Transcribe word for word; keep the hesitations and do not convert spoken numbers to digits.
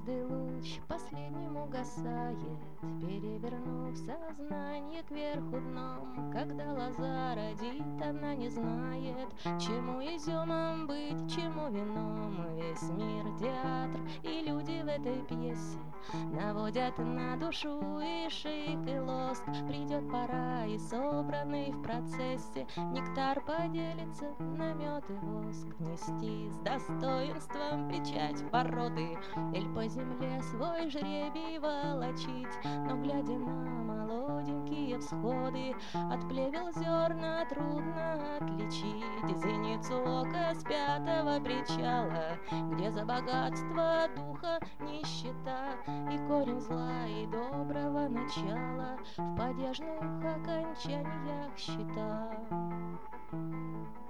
Каждый луч последним угасает, перевернув сознание кверху дном. Когда лоза родит, она не знает, чему изюмом быть, чему вином. Весь мир театр, и люди в этой пьесе наводят на душу и шик, и лоск. Придет пора, и собранный в процессе нектар поделится на мед и воск. Нести с достоинством печать породы, иль по земле свой жребий волочить. Но, глядя на молоденькие всходы, от плевел зерна трудно отличить зеницу ока с пятого причала, где за богатство духа нищета и корень зла и доброго начала в падежных окончаниях счета.